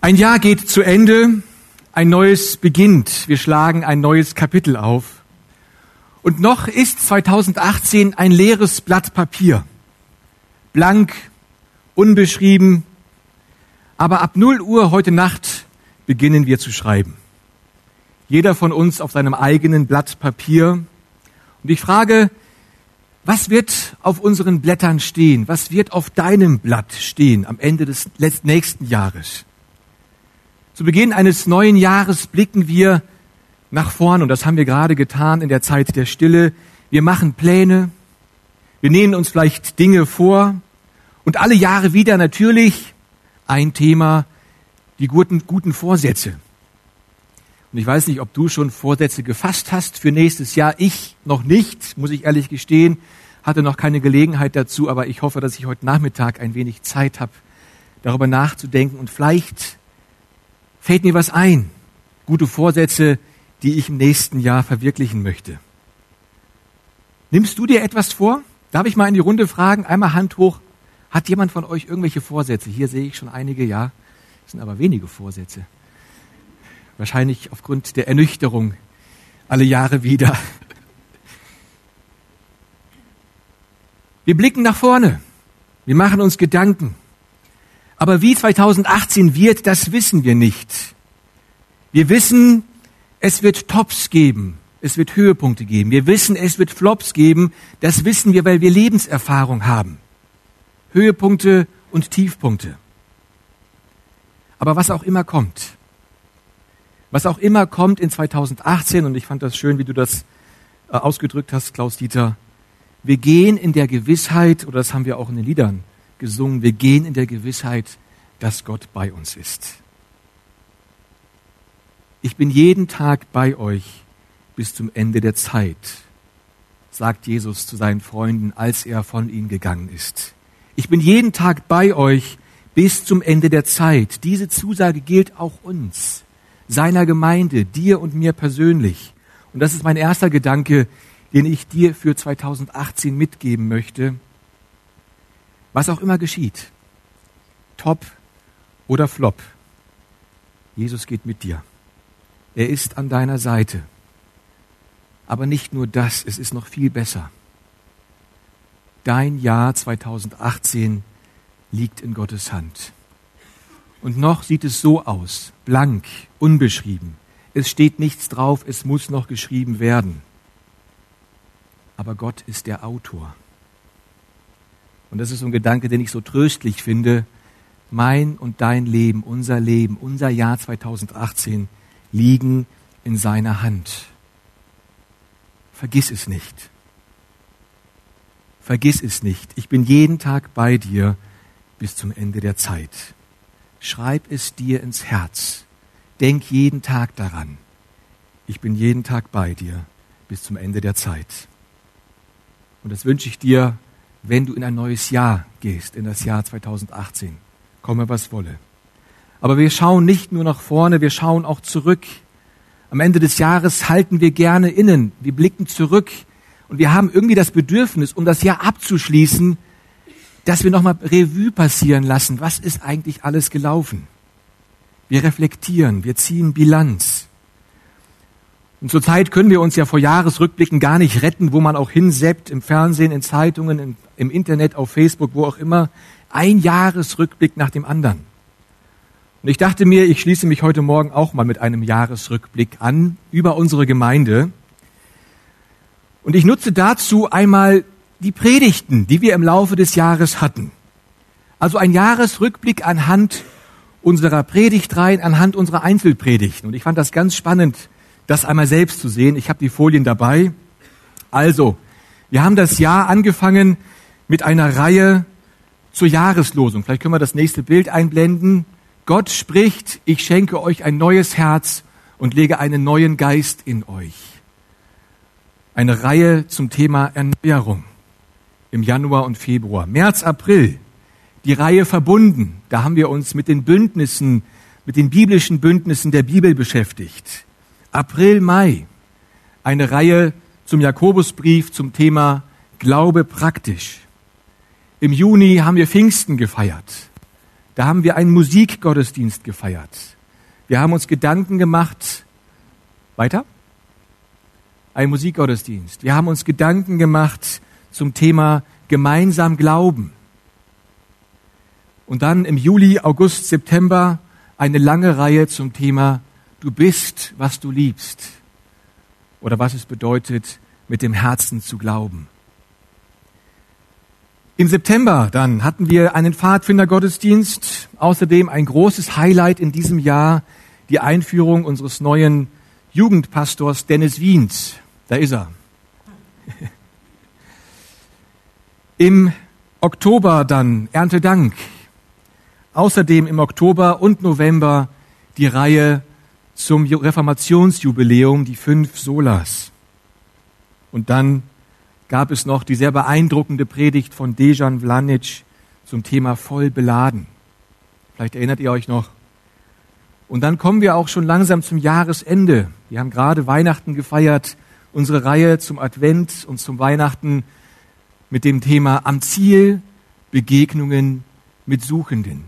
Ein Jahr geht zu Ende, ein neues beginnt. Wir schlagen ein neues Kapitel auf. Und noch ist 2018 ein leeres Blatt Papier. Blank, unbeschrieben. Aber ab 0 Uhr heute Nacht beginnen wir zu schreiben. Jeder von uns auf seinem eigenen Blatt Papier. Und ich frage, was wird auf unseren Blättern stehen? Was wird auf deinem Blatt stehen am Ende des nächsten Jahres? Zu Beginn eines neuen Jahres blicken wir nach vorn, und das haben wir gerade getan in der Zeit der Stille. Wir machen Pläne, wir nehmen uns vielleicht Dinge vor und alle Jahre wieder natürlich ein Thema, die guten Vorsätze. Und ich weiß nicht, ob du schon Vorsätze gefasst hast für nächstes Jahr. Ich noch nicht, muss ich ehrlich gestehen, hatte noch keine Gelegenheit dazu, aber ich hoffe, dass ich heute Nachmittag ein wenig Zeit habe, darüber nachzudenken, und vielleicht fällt mir was ein, gute Vorsätze, die ich im nächsten Jahr verwirklichen möchte. Nimmst du dir etwas vor? Darf ich mal in die Runde fragen, einmal Hand hoch, hat jemand von euch irgendwelche Vorsätze? Hier sehe ich schon einige, ja, das sind aber wenige Vorsätze. Wahrscheinlich aufgrund der Ernüchterung alle Jahre wieder. Wir blicken nach vorne, wir machen uns Gedanken. Aber wie 2018 wird, das wissen wir nicht. Wir wissen, es wird Tops geben, es wird Höhepunkte geben. Wir wissen, es wird Flops geben. Das wissen wir, weil wir Lebenserfahrung haben. Höhepunkte und Tiefpunkte. Aber was auch immer kommt in 2018, und ich fand das schön, wie du das ausgedrückt hast, Klaus-Dieter, wir gehen in der Gewissheit, oder das haben wir auch in den Liedern gesungen, wir gehen in der Gewissheit, dass Gott bei uns ist. Ich bin jeden Tag bei euch bis zum Ende der Zeit, sagt Jesus zu seinen Freunden, als er von ihnen gegangen ist. Ich bin jeden Tag bei euch bis zum Ende der Zeit. Diese Zusage gilt auch uns, seiner Gemeinde, dir und mir persönlich. Und das ist mein erster Gedanke, den ich dir für 2018 mitgeben möchte. Was auch immer geschieht, Top oder Flop, Jesus geht mit dir. Er ist an deiner Seite. Aber nicht nur das, es ist noch viel besser. Dein Jahr 2018 liegt in Gottes Hand. Und noch sieht es so aus, blank, unbeschrieben. Es steht nichts drauf, es muss noch geschrieben werden. Aber Gott ist der Autor. Und das ist so ein Gedanke, den ich so tröstlich finde. Mein und dein Leben, unser Jahr 2018 liegen in seiner Hand. Vergiss es nicht. Vergiss es nicht. Ich bin jeden Tag bei dir bis zum Ende der Zeit. Schreib es dir ins Herz. Denk jeden Tag daran. Ich bin jeden Tag bei dir bis zum Ende der Zeit. Und das wünsche ich dir, wenn du in ein neues Jahr gehst, in das Jahr 2018. Komme, was wolle. Aber wir schauen nicht nur nach vorne, wir schauen auch zurück. Am Ende des Jahres halten wir gerne innen. Wir blicken zurück und wir haben irgendwie das Bedürfnis, um das Jahr abzuschließen, dass wir nochmal Revue passieren lassen. Was ist eigentlich alles gelaufen? Wir reflektieren, wir ziehen Bilanz. Und zurzeit können wir uns ja vor Jahresrückblicken gar nicht retten, wo man auch hinseppt, im Fernsehen, in Zeitungen, im Internet, auf Facebook, wo auch immer. Ein Jahresrückblick nach dem anderen. Und ich dachte mir, ich schließe mich heute Morgen auch mal mit einem Jahresrückblick an über unsere Gemeinde. Und ich nutze dazu einmal die Predigten, die wir im Laufe des Jahres hatten. Also ein Jahresrückblick anhand unserer Predigtreihen, anhand unserer Einzelpredigten. Und ich fand das ganz spannend, das einmal selbst zu sehen. Ich habe die Folien dabei. Also, wir haben das Jahr angefangen mit einer Reihe zur Jahreslosung. Vielleicht können wir das nächste Bild einblenden. Gott spricht, ich schenke euch ein neues Herz und lege einen neuen Geist in euch. Eine Reihe zum Thema Erneuerung im Januar und Februar. März, April, die Reihe Verbunden. Da haben wir uns mit den Bündnissen, mit den biblischen Bündnissen der Bibel beschäftigt. April, Mai, eine Reihe zum Jakobusbrief zum Thema Glaube praktisch. Im Juni haben wir Pfingsten gefeiert. Da haben wir einen Musikgottesdienst gefeiert. Wir haben uns Gedanken gemacht, weiter? Ein Musikgottesdienst. Wir haben uns Gedanken gemacht zum Thema gemeinsam glauben. Und dann im Juli, August, September eine lange Reihe zum Thema Du bist, was du liebst. Oder was es bedeutet, mit dem Herzen zu glauben. Im September dann hatten wir einen Pfadfindergottesdienst. Außerdem ein großes Highlight in diesem Jahr, die Einführung unseres neuen Jugendpastors Dennis Wiens. Da ist er. Im Oktober dann Erntedank. Außerdem im Oktober und November die Reihe zum Reformationsjubiläum, die 5 Solas. Und dann gab es noch die sehr beeindruckende Predigt von Dejan Vlanic zum Thema voll beladen. Vielleicht erinnert ihr euch noch. Und dann kommen wir auch schon langsam zum Jahresende. Wir haben gerade Weihnachten gefeiert, unsere Reihe zum Advent und zum Weihnachten mit dem Thema am Ziel, Begegnungen mit Suchenden.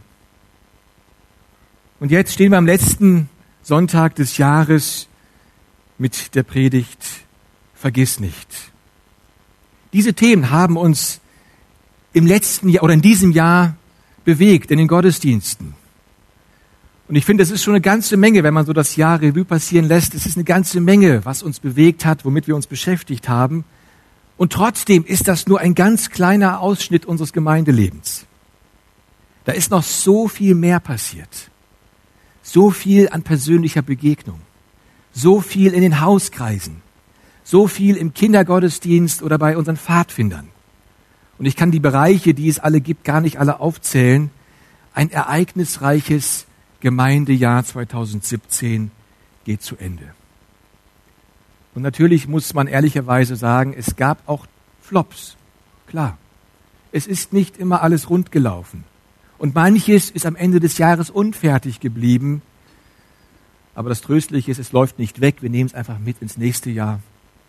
Und jetzt stehen wir am letzten Sonntag des Jahres mit der Predigt Vergiss nicht. Diese Themen haben uns im letzten Jahr oder in diesem Jahr bewegt in den Gottesdiensten. Und ich finde, es ist schon eine ganze Menge, wenn man so das Jahr Revue passieren lässt. Es ist eine ganze Menge, was uns bewegt hat, womit wir uns beschäftigt haben. Und trotzdem ist das nur ein ganz kleiner Ausschnitt unseres Gemeindelebens. Da ist noch so viel mehr passiert. So viel an persönlicher Begegnung. So viel in den Hauskreisen. So viel im Kindergottesdienst oder bei unseren Pfadfindern. Und ich kann die Bereiche, die es alle gibt, gar nicht alle aufzählen. Ein ereignisreiches Gemeindejahr 2017 geht zu Ende. Und natürlich muss man ehrlicherweise sagen, es gab auch Flops. Klar. Es ist nicht immer alles rund gelaufen. Und manches ist am Ende des Jahres unfertig geblieben. Aber das Tröstliche ist, es läuft nicht weg. Wir nehmen es einfach mit ins nächste Jahr.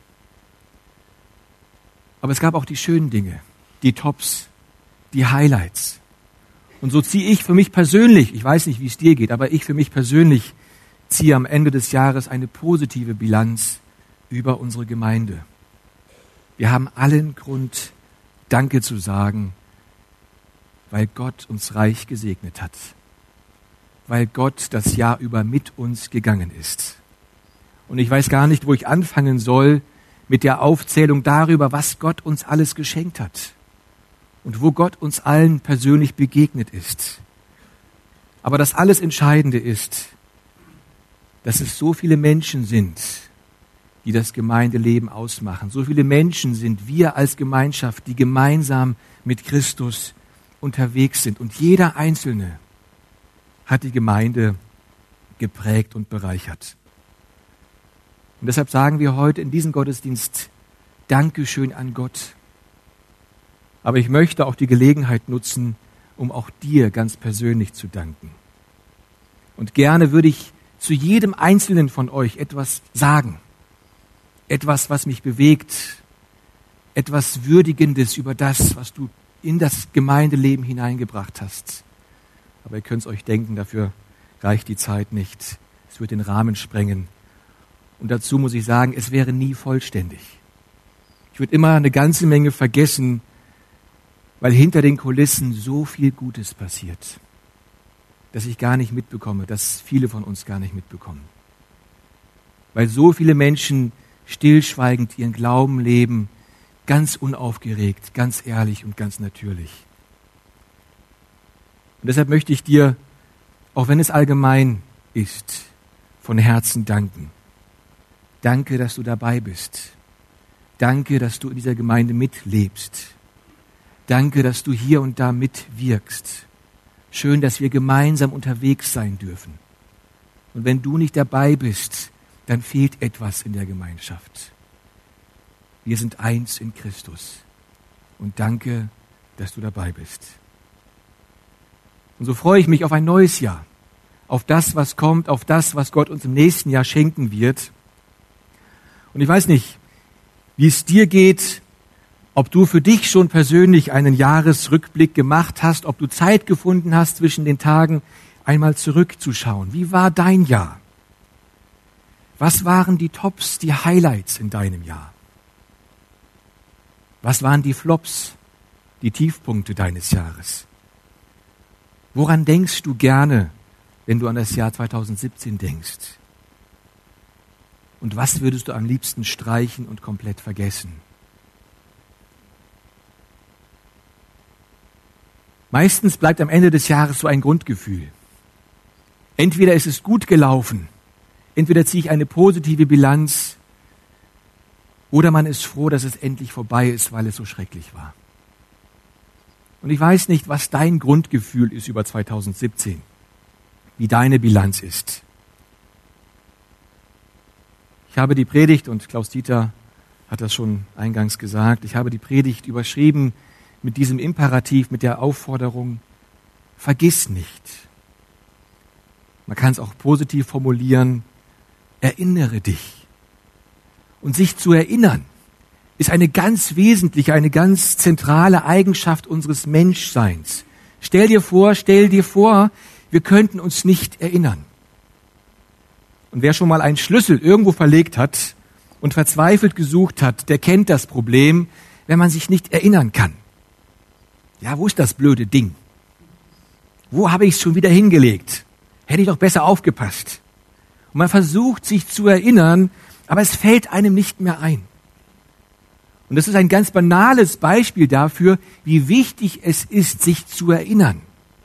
Aber es gab auch die schönen Dinge, die Tops, die Highlights. Und so ziehe ich für mich persönlich, ich weiß nicht, wie es dir geht, aber ich für mich persönlich ziehe am Ende des Jahres eine positive Bilanz über unsere Gemeinde. Wir haben allen Grund, Danke zu sagen, weil Gott uns reich gesegnet hat. Weil Gott das Jahr über mit uns gegangen ist. Und ich weiß gar nicht, wo ich anfangen soll mit der Aufzählung darüber, was Gott uns alles geschenkt hat. Und wo Gott uns allen persönlich begegnet ist. Aber das alles Entscheidende ist, dass es so viele Menschen sind, die das Gemeindeleben ausmachen. So viele Menschen sind wir als Gemeinschaft, die gemeinsam mit Christus unterwegs sind. Und jeder Einzelne hat die Gemeinde geprägt und bereichert. Und deshalb sagen wir heute in diesem Gottesdienst Dankeschön an Gott. Aber ich möchte auch die Gelegenheit nutzen, um auch dir ganz persönlich zu danken. Und gerne würde ich zu jedem Einzelnen von euch etwas sagen. Etwas, was mich bewegt. Etwas Würdigendes über das, was du in das Gemeindeleben hineingebracht hast. Aber ihr könnt es euch denken, dafür reicht die Zeit nicht. Es wird den Rahmen sprengen. Und dazu muss ich sagen, es wäre nie vollständig. Ich würde immer eine ganze Menge vergessen, weil hinter den Kulissen so viel Gutes passiert, dass ich gar nicht mitbekomme, dass viele von uns gar nicht mitbekommen. Weil so viele Menschen stillschweigend ihren Glauben leben, ganz unaufgeregt, ganz ehrlich und ganz natürlich. Und deshalb möchte ich dir, auch wenn es allgemein ist, von Herzen danken. Danke, dass du dabei bist. Danke, dass du in dieser Gemeinde mitlebst. Danke, dass du hier und da mitwirkst. Schön, dass wir gemeinsam unterwegs sein dürfen. Und wenn du nicht dabei bist, dann fehlt etwas in der Gemeinschaft. Wir sind eins in Christus. Und danke, dass du dabei bist. Und so freue ich mich auf ein neues Jahr, auf das, was kommt, auf das, was Gott uns im nächsten Jahr schenken wird. Und ich weiß nicht, wie es dir geht, ob du für dich schon persönlich einen Jahresrückblick gemacht hast, ob du Zeit gefunden hast, zwischen den Tagen einmal zurückzuschauen. Wie war dein Jahr? Was waren die Tops, die Highlights in deinem Jahr? Was waren die Flops, die Tiefpunkte deines Jahres? Woran denkst du gerne, wenn du an das Jahr 2017 denkst? Und was würdest du am liebsten streichen und komplett vergessen? Meistens bleibt am Ende des Jahres so ein Grundgefühl. Entweder ist es gut gelaufen, entweder ziehe ich eine positive Bilanz, oder man ist froh, dass es endlich vorbei ist, weil es so schrecklich war. Und ich weiß nicht, was dein Grundgefühl ist über 2017, wie deine Bilanz ist. Ich habe die Predigt, und Klaus-Dieter hat das schon eingangs gesagt, ich habe die Predigt überschrieben mit diesem Imperativ, mit der Aufforderung, vergiss nicht. Man kann es auch positiv formulieren, erinnere dich. Und sich zu erinnern, ist eine ganz wesentliche, eine ganz zentrale Eigenschaft unseres Menschseins. Stell dir vor, wir könnten uns nicht erinnern. Und wer schon mal einen Schlüssel irgendwo verlegt hat und verzweifelt gesucht hat, der kennt das Problem, wenn man sich nicht erinnern kann. Ja, wo ist das blöde Ding? Wo habe ich es schon wieder hingelegt? Hätte ich doch besser aufgepasst. Und man versucht, sich zu erinnern, aber es fällt einem nicht mehr ein. Und das ist ein ganz banales Beispiel dafür, wie wichtig es ist, sich zu erinnern.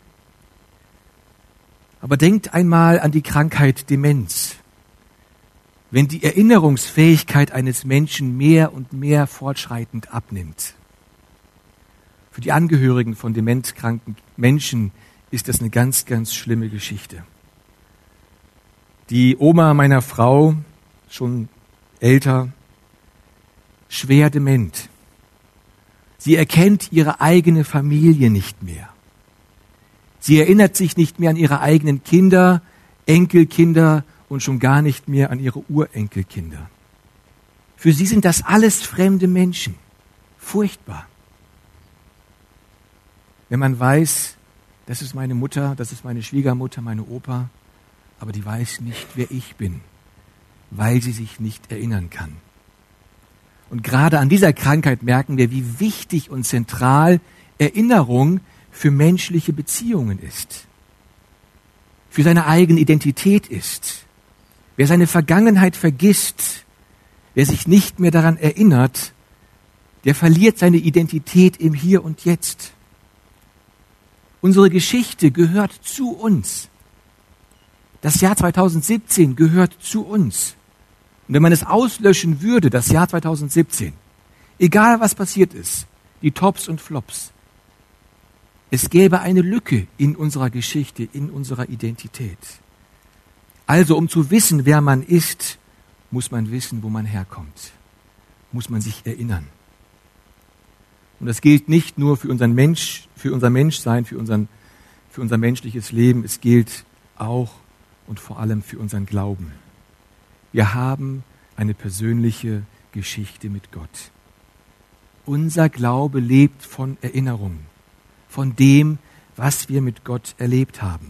Aber denkt einmal an die Krankheit Demenz. Wenn die Erinnerungsfähigkeit eines Menschen mehr und mehr fortschreitend abnimmt. Für die Angehörigen von demenzkranken Menschen ist das eine ganz, ganz schlimme Geschichte. Die Oma meiner Frau, schon älter, schwer dement. Sie erkennt ihre eigene Familie nicht mehr. Sie erinnert sich nicht mehr an ihre eigenen Kinder, Enkelkinder und schon gar nicht mehr an ihre Urenkelkinder. Für sie sind das alles fremde Menschen. Furchtbar. Wenn man weiß, das ist meine Mutter, das ist meine Schwiegermutter, meine Opa, aber die weiß nicht, wer ich bin, weil sie sich nicht erinnern kann. Und gerade an dieser Krankheit merken wir, wie wichtig und zentral Erinnerung für menschliche Beziehungen ist, für seine eigene Identität ist. Wer seine Vergangenheit vergisst, wer sich nicht mehr daran erinnert, der verliert seine Identität im Hier und Jetzt. Unsere Geschichte gehört zu uns. Das Jahr 2017 gehört zu uns. Und wenn man es auslöschen würde, das Jahr 2017, egal was passiert ist, die Tops und Flops, es gäbe eine Lücke in unserer Geschichte, in unserer Identität. Also, um zu wissen, wer man ist, muss man wissen, wo man herkommt. Muss man sich erinnern. Und das gilt nicht nur für unser Menschsein, für unser menschliches Leben, es gilt auch und vor allem für unseren Glauben. Wir haben eine persönliche Geschichte mit Gott. Unser Glaube lebt von Erinnerung, von dem, was wir mit Gott erlebt haben.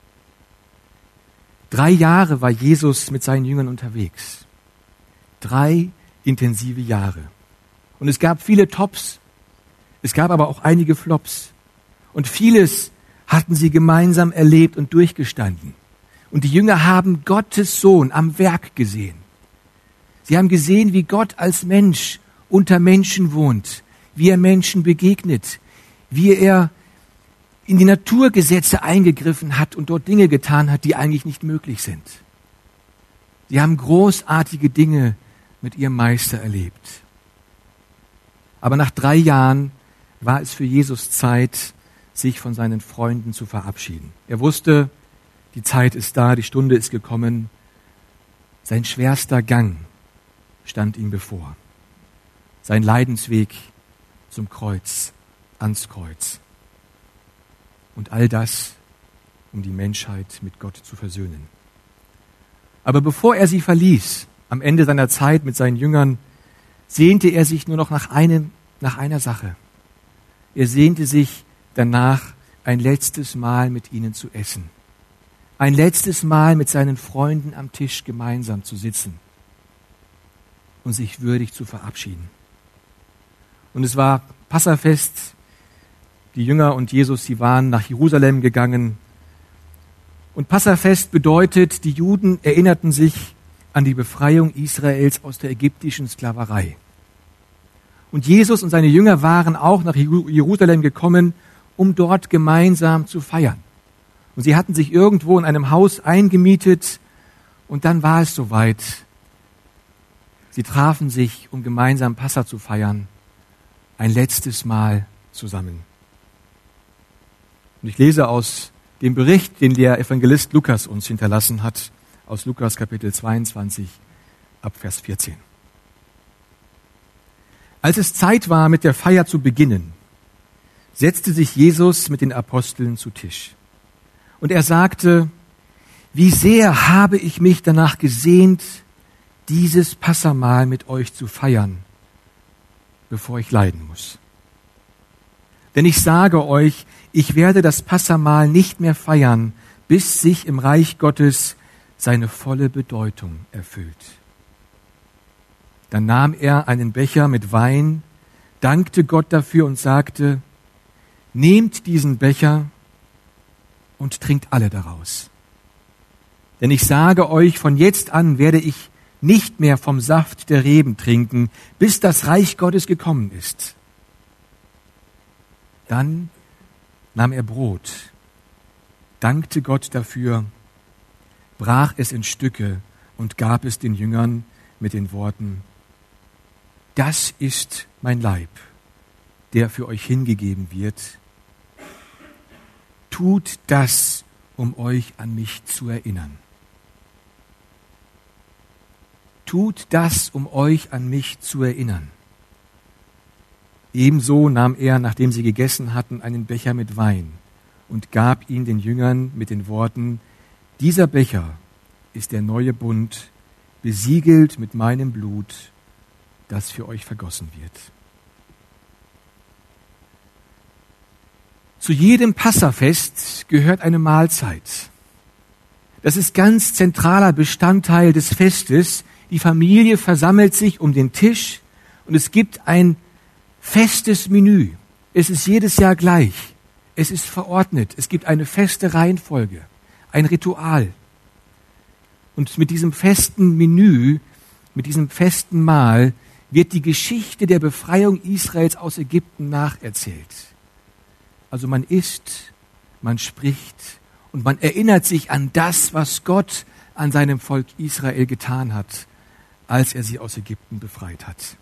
3 Jahre war Jesus mit seinen Jüngern unterwegs. 3 intensive Jahre. Und es gab viele Tops, es gab aber auch einige Flops. Und vieles hatten sie gemeinsam erlebt und durchgestanden. Und die Jünger haben Gottes Sohn am Werk gesehen. Sie haben gesehen, wie Gott als Mensch unter Menschen wohnt, wie er Menschen begegnet, wie er in die Naturgesetze eingegriffen hat und dort Dinge getan hat, die eigentlich nicht möglich sind. Sie haben großartige Dinge mit ihrem Meister erlebt. Aber nach 3 Jahren war es für Jesus Zeit, sich von seinen Freunden zu verabschieden. Er wusste, die Zeit ist da, die Stunde ist gekommen. Sein schwerster Gang stand ihm bevor. Sein Leidensweg zum Kreuz, ans Kreuz. Und all das, um die Menschheit mit Gott zu versöhnen. Aber bevor er sie verließ, am Ende seiner Zeit mit seinen Jüngern, sehnte er sich nur noch nach nach einer Sache. Er sehnte sich danach, ein letztes Mal mit ihnen zu essen. Ein letztes Mal mit seinen Freunden am Tisch gemeinsam zu sitzen und sich würdig zu verabschieden. Und es war Passafest. Die Jünger und Jesus, sie waren nach Jerusalem gegangen. Und Passafest bedeutet, die Juden erinnerten sich an die Befreiung Israels aus der ägyptischen Sklaverei. Und Jesus und seine Jünger waren auch nach Jerusalem gekommen, um dort gemeinsam zu feiern. Und sie hatten sich irgendwo in einem Haus eingemietet und dann war es soweit. Sie trafen sich, um gemeinsam Passa zu feiern, ein letztes Mal zusammen. Und ich lese aus dem Bericht, den der Evangelist Lukas uns hinterlassen hat, aus Lukas Kapitel 22 ab Vers 14. Als es Zeit war, mit der Feier zu beginnen, setzte sich Jesus mit den Aposteln zu Tisch. Und er sagte, wie sehr habe ich mich danach gesehnt, dieses Passamahl mit euch zu feiern, bevor ich leiden muss. Denn ich sage euch, ich werde das Passamahl nicht mehr feiern, bis sich im Reich Gottes seine volle Bedeutung erfüllt. Dann nahm er einen Becher mit Wein, dankte Gott dafür und sagte, nehmt diesen Becher und trinkt alle daraus. Denn ich sage euch, von jetzt an werde ich nicht mehr vom Saft der Reben trinken, bis das Reich Gottes gekommen ist. Dann nahm er Brot, dankte Gott dafür, brach es in Stücke und gab es den Jüngern mit den Worten, das ist mein Leib, der für euch hingegeben wird. Tut das, um euch an mich zu erinnern. Tut das, um euch an mich zu erinnern. Ebenso nahm er, nachdem sie gegessen hatten, einen Becher mit Wein und gab ihn den Jüngern mit den Worten, dieser Becher ist der neue Bund, besiegelt mit meinem Blut, das für euch vergossen wird. Zu jedem Passafest gehört eine Mahlzeit. Das ist ganz zentraler Bestandteil des Festes. Die Familie versammelt sich um den Tisch und es gibt ein festes Menü. Es ist jedes Jahr gleich. Es ist verordnet. Es gibt eine feste Reihenfolge, ein Ritual. Und mit diesem festen Menü, mit diesem festen Mahl wird die Geschichte der Befreiung Israels aus Ägypten nacherzählt. Also man isst, man spricht und man erinnert sich an das, was Gott an seinem Volk Israel getan hat, als er sie aus Ägypten befreit hat.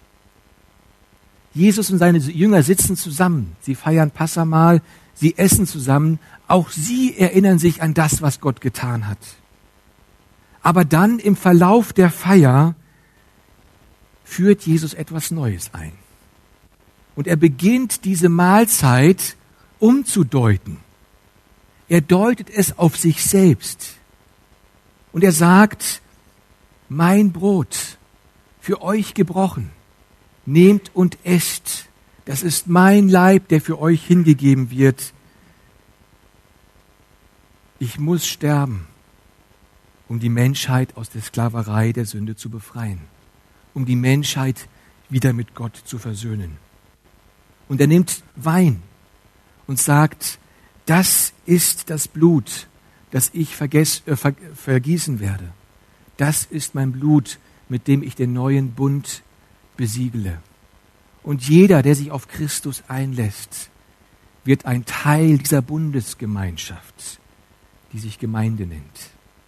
Jesus und seine Jünger sitzen zusammen. Sie feiern Passamahl, sie essen zusammen. Auch sie erinnern sich an das, was Gott getan hat. Aber dann im Verlauf der Feier führt Jesus etwas Neues ein. Und er beginnt diese Mahlzeit umzudeuten. Er deutet es auf sich selbst. Und er sagt, mein Brot, für euch gebrochen, nehmt und esst. Das ist mein Leib, der für euch hingegeben wird. Ich muss sterben, um die Menschheit aus der Sklaverei der Sünde zu befreien, um die Menschheit wieder mit Gott zu versöhnen. Und er nimmt Wein und sagt, das ist das Blut, das ich vergießen werde. Das ist mein Blut, mit dem ich den neuen Bund besiegle. Und jeder, der sich auf Christus einlässt, wird ein Teil dieser Bundesgemeinschaft, die sich Gemeinde nennt.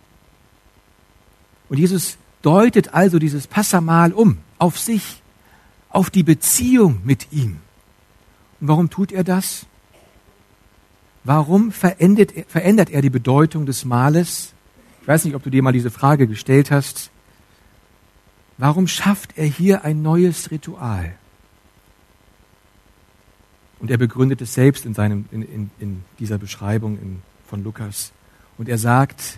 Und Jesus deutet also dieses Passamahl um, auf sich, auf die Beziehung mit ihm. Und warum tut er das? Warum verändert er die Bedeutung des Mahles? Ich weiß nicht, ob du dir mal diese Frage gestellt hast. Warum schafft er hier ein neues Ritual? Und er begründet es selbst in dieser Beschreibung von Lukas. Und er sagt,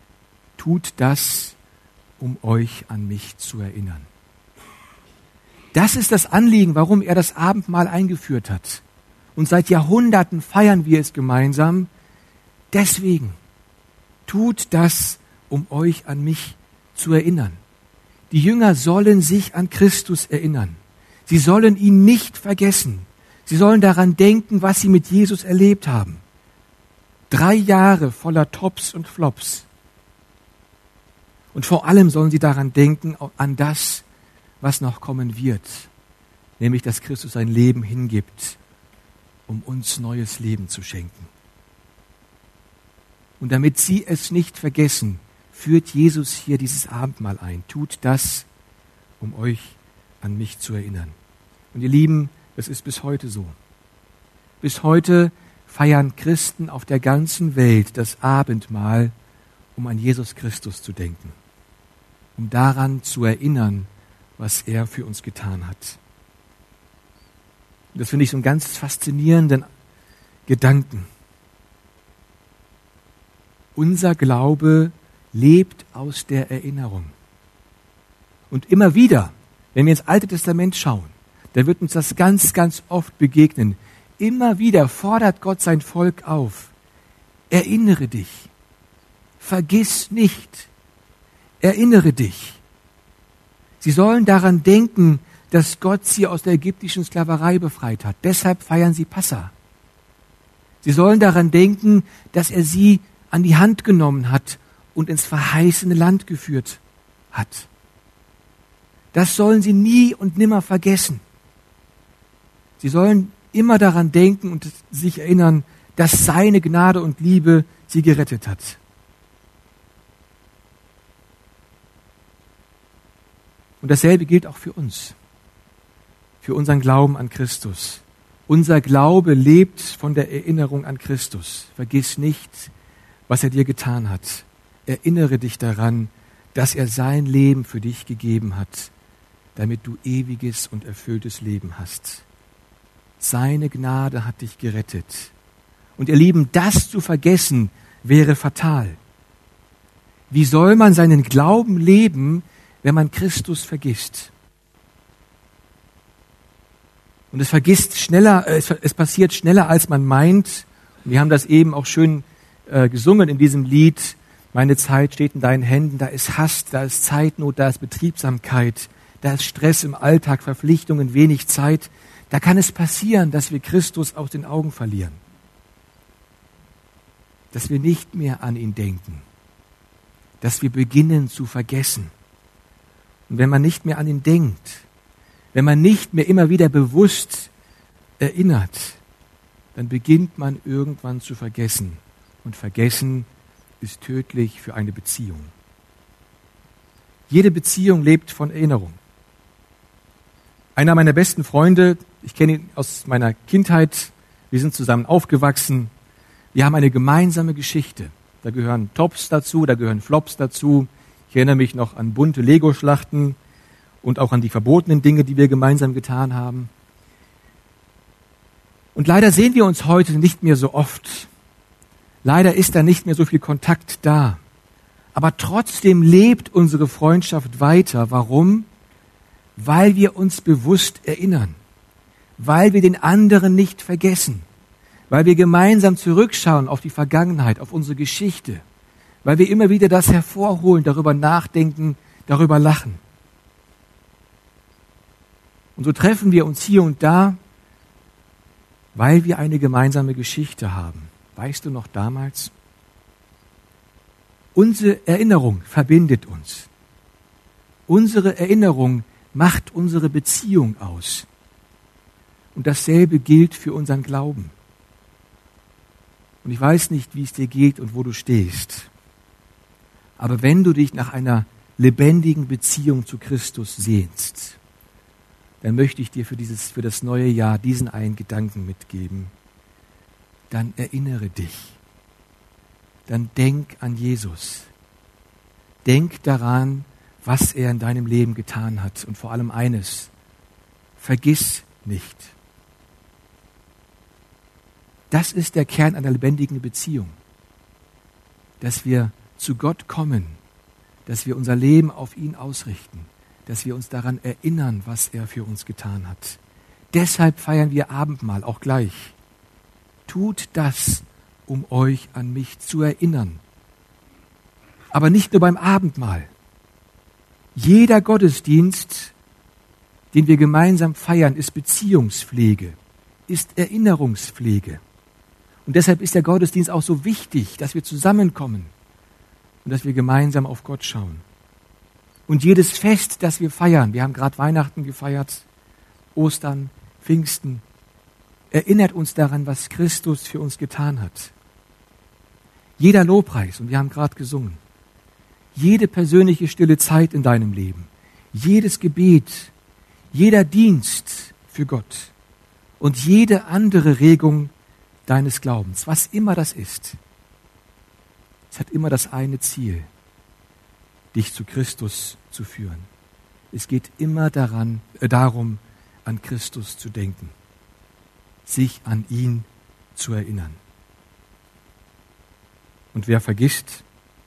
tut das, um euch an mich zu erinnern. Das ist das Anliegen, warum er das Abendmahl eingeführt hat. Und seit Jahrhunderten feiern wir es gemeinsam. Deswegen tut das, um euch an mich zu erinnern. Die Jünger sollen sich an Christus erinnern. Sie sollen ihn nicht vergessen. Sie sollen daran denken, was sie mit Jesus erlebt haben. 3 Jahre voller Tops und Flops. Und vor allem sollen sie daran denken, an das, was noch kommen wird. Nämlich, dass Christus sein Leben hingibt, um uns neues Leben zu schenken. Und damit sie es nicht vergessen, führt Jesus hier dieses Abendmahl ein. Tut das, um euch an mich zu erinnern. Und ihr Lieben, das ist bis heute so. Bis heute feiern Christen auf der ganzen Welt das Abendmahl, um an Jesus Christus zu denken, um daran zu erinnern, was er für uns getan hat. Und das finde ich so einen ganz faszinierenden Gedanken. Unser Glaube lebt aus der Erinnerung. Und immer wieder, wenn wir ins Alte Testament schauen, da wird uns das ganz, ganz oft begegnen. Immer wieder fordert Gott sein Volk auf. Erinnere dich. Vergiss nicht. Erinnere dich. Sie sollen daran denken, dass Gott sie aus der ägyptischen Sklaverei befreit hat. Deshalb feiern sie Passa. Sie sollen daran denken, dass er sie an die Hand genommen hat und ins verheißene Land geführt hat. Das sollen sie nie und nimmer vergessen. Sie sollen immer daran denken und sich erinnern, dass seine Gnade und Liebe sie gerettet hat. Und dasselbe gilt auch für uns, für unseren Glauben an Christus. Unser Glaube lebt von der Erinnerung an Christus. Vergiss nicht, was er dir getan hat. Erinnere dich daran, dass er sein Leben für dich gegeben hat, damit du ewiges und erfülltes Leben hast. Seine Gnade hat dich gerettet. Und ihr Lieben, das zu vergessen, wäre fatal. Wie soll man seinen Glauben leben, wenn man Christus vergisst? Und es passiert schneller, als man meint. Wir haben das eben auch schön gesungen in diesem Lied. Meine Zeit steht in deinen Händen. Da ist Hast, da ist Zeitnot, da ist Betriebsamkeit, da ist Stress im Alltag, Verpflichtungen, wenig Zeit. Da kann es passieren, dass wir Christus aus den Augen verlieren. Dass wir nicht mehr an ihn denken. Dass wir beginnen zu vergessen. Und wenn man nicht mehr an ihn denkt, wenn man nicht mehr immer wieder bewusst erinnert, dann beginnt man irgendwann zu vergessen. Und Vergessen ist tödlich für eine Beziehung. Jede Beziehung lebt von Erinnerung. Einer meiner besten Freunde, ich kenne ihn aus meiner Kindheit, wir sind zusammen aufgewachsen. Wir haben eine gemeinsame Geschichte. Da gehören Tops dazu, da gehören Flops dazu. Ich erinnere mich noch an bunte Lego-Schlachten und auch an die verbotenen Dinge, die wir gemeinsam getan haben. Und leider sehen wir uns heute nicht mehr so oft. Leider ist da nicht mehr so viel Kontakt da. Aber trotzdem lebt unsere Freundschaft weiter. Warum? Weil wir uns bewusst erinnern. Weil wir den anderen nicht vergessen. Weil wir gemeinsam zurückschauen auf die Vergangenheit, auf unsere Geschichte. Weil wir immer wieder das hervorholen, darüber nachdenken, darüber lachen. Und so treffen wir uns hier und da, weil wir eine gemeinsame Geschichte haben. Weißt du noch damals? Unsere Erinnerung verbindet uns. Unsere Erinnerung macht unsere Beziehung aus. Und dasselbe gilt für unseren Glauben. Und ich weiß nicht, wie es dir geht und wo du stehst. Aber wenn du dich nach einer lebendigen Beziehung zu Christus sehnst, dann möchte ich dir für das neue Jahr diesen einen Gedanken mitgeben. Dann erinnere dich. Dann denk an Jesus. Denk daran, was er in deinem Leben getan hat. Und vor allem eines, vergiss nicht. Das ist der Kern einer lebendigen Beziehung. Dass wir zu Gott kommen, dass wir unser Leben auf ihn ausrichten, dass wir uns daran erinnern, was er für uns getan hat. Deshalb feiern wir Abendmahl auch gleich. Tut das, um euch an mich zu erinnern. Aber nicht nur beim Abendmahl. Jeder Gottesdienst, den wir gemeinsam feiern, ist Beziehungspflege, ist Erinnerungspflege. Und deshalb ist der Gottesdienst auch so wichtig, dass wir zusammenkommen und dass wir gemeinsam auf Gott schauen. Und jedes Fest, das wir feiern, wir haben gerade Weihnachten gefeiert, Ostern, Pfingsten, erinnert uns daran, was Christus für uns getan hat. Jeder Lobpreis, und wir haben gerade gesungen, jede persönliche stille Zeit in deinem Leben, jedes Gebet, jeder Dienst für Gott und jede andere Regung deines Glaubens, was immer das ist, es hat immer das eine Ziel, dich zu Christus zu führen. Es geht immer darum, an Christus zu denken, sich an ihn zu erinnern. Und wer vergisst,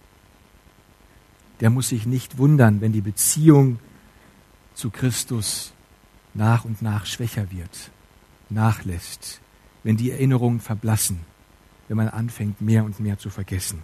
der muss sich nicht wundern, wenn die Beziehung zu Christus nach und nach schwächer wird, nachlässt, wenn die Erinnerungen verblassen, wenn man anfängt, mehr und mehr zu vergessen.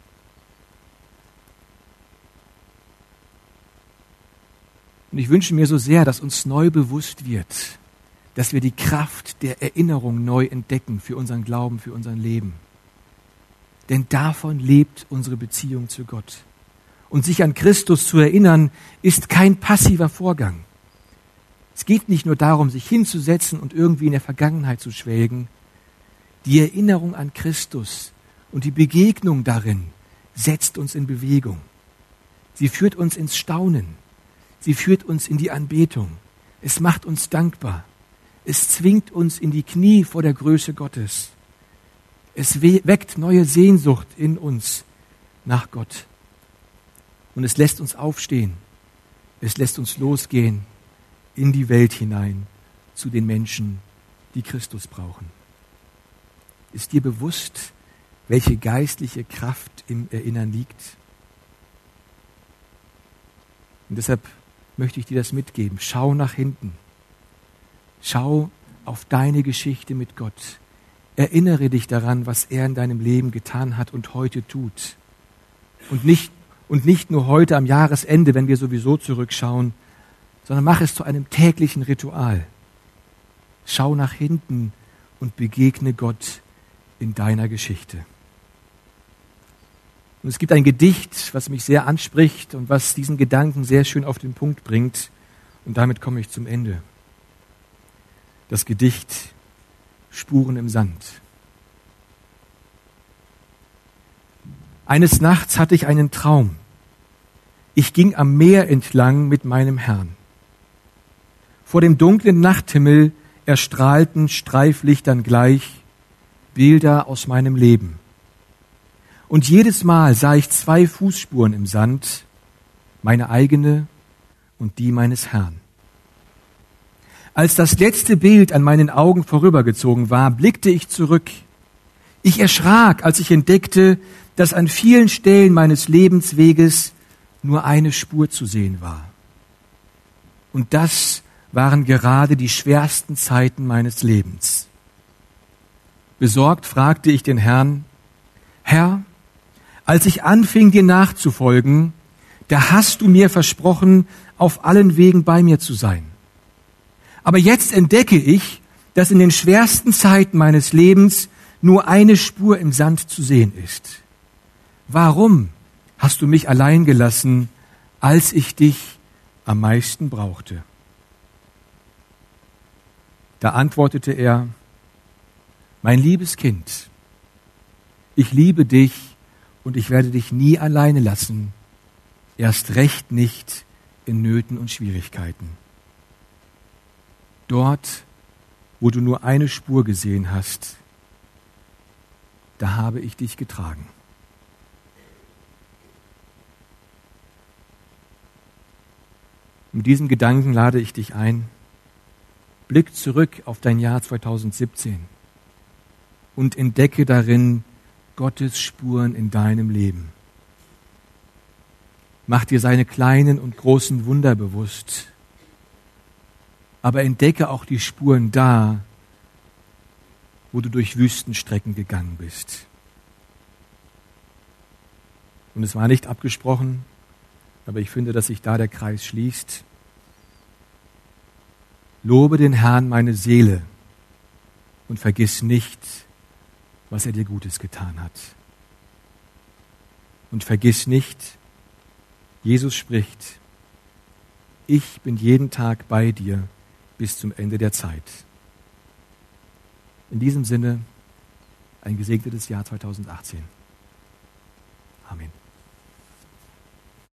Und ich wünsche mir so sehr, dass uns neu bewusst wird, dass wir die Kraft der Erinnerung neu entdecken für unseren Glauben, für unser Leben. Denn davon lebt unsere Beziehung zu Gott. Und sich an Christus zu erinnern, ist kein passiver Vorgang. Es geht nicht nur darum, sich hinzusetzen und irgendwie in der Vergangenheit zu schwelgen. Die Erinnerung an Christus und die Begegnung darin setzt uns in Bewegung. Sie führt uns ins Staunen. Sie führt uns in die Anbetung. Es macht uns dankbar. Es zwingt uns in die Knie vor der Größe Gottes. Es weckt neue Sehnsucht in uns nach Gott. Und es lässt uns aufstehen. Es lässt uns losgehen in die Welt hinein zu den Menschen, die Christus brauchen. Ist dir bewusst, welche geistliche Kraft im Erinnern liegt? Und deshalb möchte ich dir das mitgeben. Schau nach hinten. Schau auf deine Geschichte mit Gott. Erinnere dich daran, was er in deinem Leben getan hat und heute tut. Und nicht nur heute am Jahresende, wenn wir sowieso zurückschauen, sondern mach es zu einem täglichen Ritual. Schau nach hinten und begegne Gott in deiner Geschichte. Und es gibt ein Gedicht, was mich sehr anspricht und was diesen Gedanken sehr schön auf den Punkt bringt. Und damit komme ich zum Ende. Das Gedicht Spuren im Sand. Eines Nachts hatte ich einen Traum. Ich ging am Meer entlang mit meinem Herrn. Vor dem dunklen Nachthimmel erstrahlten Streiflichtern gleich Bilder aus meinem Leben. Und jedes Mal sah ich 2 Fußspuren im Sand, meine eigene und die meines Herrn. Als das letzte Bild an meinen Augen vorübergezogen war, blickte ich zurück. Ich erschrak, als ich entdeckte, dass an vielen Stellen meines Lebensweges nur eine Spur zu sehen war. Und das waren gerade die schwersten Zeiten meines Lebens. Besorgt fragte ich den Herrn: Herr, als ich anfing, dir nachzufolgen, da hast du mir versprochen, auf allen Wegen bei mir zu sein. Aber jetzt entdecke ich, dass in den schwersten Zeiten meines Lebens nur eine Spur im Sand zu sehen ist. Warum hast du mich allein gelassen, als ich dich am meisten brauchte? Da antwortete er: Mein liebes Kind, ich liebe dich und ich werde dich nie alleine lassen, erst recht nicht in Nöten und Schwierigkeiten. Dort, wo du nur eine Spur gesehen hast, da habe ich dich getragen. Mit diesem Gedanken lade ich dich ein, blick zurück auf dein Jahr 2017 und entdecke darin Gottes Spuren in deinem Leben. Mach dir seine kleinen und großen Wunder bewusst. Aber entdecke auch die Spuren da, wo du durch Wüstenstrecken gegangen bist. Und es war nicht abgesprochen, aber ich finde, dass sich da der Kreis schließt. Lobe den Herrn, meine Seele, und vergiss nicht, was er dir Gutes getan hat. Und vergiss nicht, Jesus spricht, ich bin jeden Tag bei dir bis zum Ende der Zeit. In diesem Sinne, ein gesegnetes Jahr 2018. Amen.